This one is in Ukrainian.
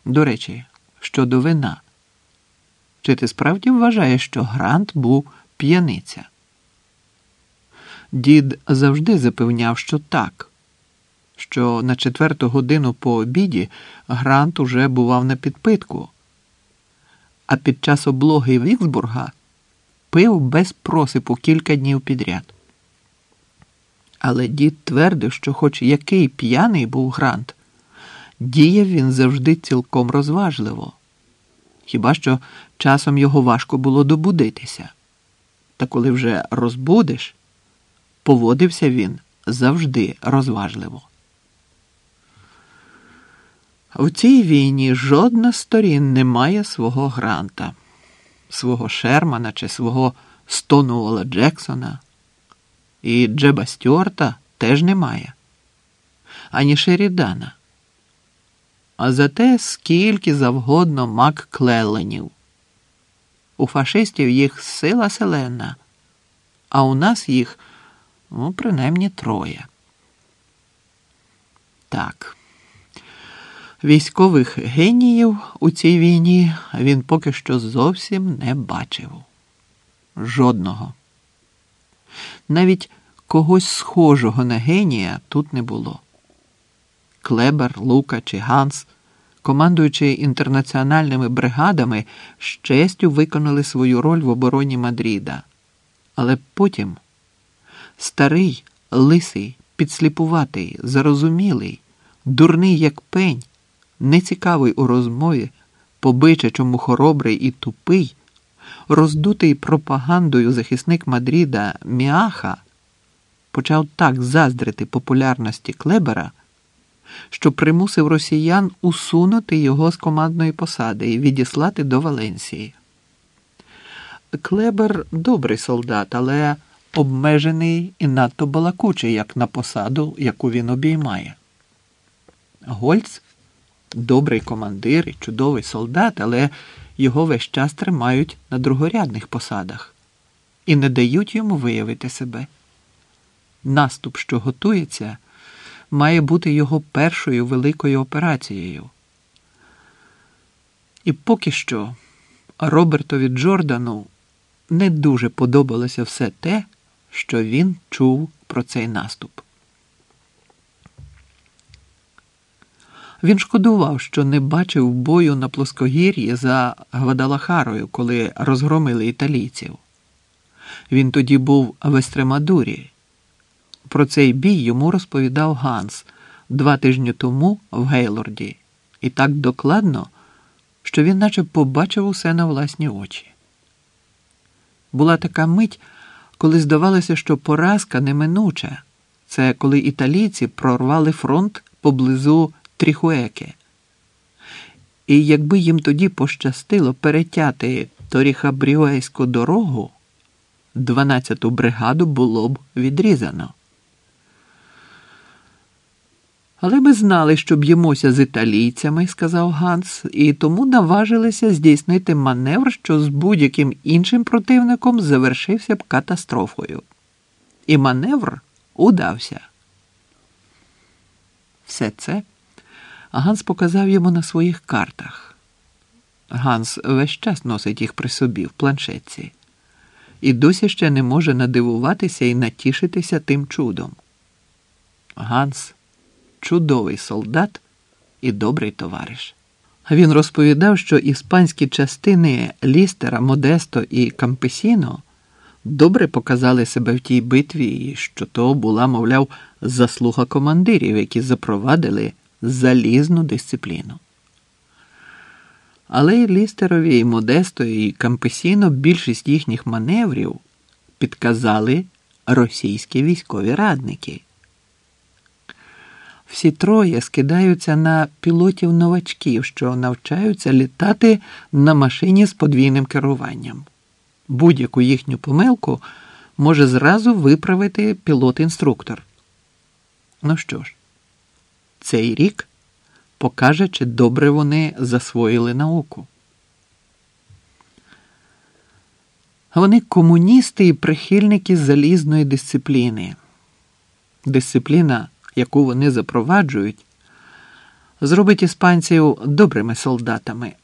До речі, щодо вина. Чи ти справді вважаєш, що Грант був п'яниця? Дід завжди запевняв, що так, що на 4-ту годину по обіді Грант уже бував на підпитку, а під час облоги Віксбурга пив без просипу кілька днів підряд. Але дід твердив, що хоч який п'яний був Грант, діяв він завжди цілком розважливо. Хіба що часом його важко було добудитися. Та коли вже розбудиш, поводився він завжди розважливо. В цій війні жодна з сторін не має свого Гранта, свого Шермана чи свого Стонуола Джексона. І Джеба Стюарта теж немає. Ані Шерідана. А зате скільки завгодно Мак-Клелленів. У фашистів їх сила селена, а у нас їх, принаймні 3. Так. Військових геніїв у цій війні він поки що зовсім не бачив. Жодного. Навіть когось схожого на генія тут не було. Клебер, Лука чи Ганс, командуючи інтернаціональними бригадами, з честю виконали свою роль в обороні Мадріда. Але потім старий, лисий, підсліпуватий, зарозумілий, дурний як пень, нецікавий у розмові, по-бичачому хоробрий і тупий, роздутий пропагандою захисник Мадріда Міаха почав так заздрити популярності Клебера, що примусив росіян усунути його з командної посади і відіслати до Валенсії. Клебер – добрий солдат, але обмежений і надто балакучий, як на посаду, яку він обіймає. Гольц – добрий командир і чудовий солдат, але його весь час тримають на другорядних посадах і не дають йому виявити себе. Наступ, що готується, має бути його першою великою операцією. І поки що Робертові Джордану не дуже подобалося все те, що він чув про цей наступ. Він шкодував, що не бачив бою на плоскогір'ї за Гвадалахарою, коли розгромили італійців. Він тоді був в Естремадурі. Про цей бій йому розповідав Ганс 2 тижні тому в Гейлорді. І так докладно, що він наче побачив усе на власні очі. Була така мить, коли здавалося, що поразка неминуча. Це коли італійці прорвали фронт поблизу Тріхуеке. І якби їм тоді пощастило перетяти Торіха-Брюейську дорогу, 12-ту бригаду було б відрізано. Але ми знали, що б'ємося з італійцями, сказав Ганс, і тому наважилися здійснити маневр, що з будь-яким іншим противником завершився б катастрофою. І маневр удався. Все це Ганс показав йому на своїх картах. Ганс весь час носить їх при собі в планшетці. І досі ще не може надивуватися і натішитися тим чудом. Ганс – чудовий солдат і добрий товариш. Він розповідав, що іспанські частини Лістера, Модесто і Кампесіно добре показали себе в тій битві і що то була, мовляв, заслуга командирів, які запровадили залізну дисципліну. Але і Лістерові, і Модесто, і Кампесіно більшість їхніх маневрів підказали російські військові радники. Всі 3 скидаються на пілотів-новачків, що навчаються літати на машині з подвійним керуванням. Будь-яку їхню помилку може зразу виправити пілот-інструктор. Ну що ж, цей рік покаже, чи добре вони засвоїли науку. Вони комуністи і прихильники залізної дисципліни. Дисципліна, яку вони запроваджують, зробить іспанців добрими солдатами,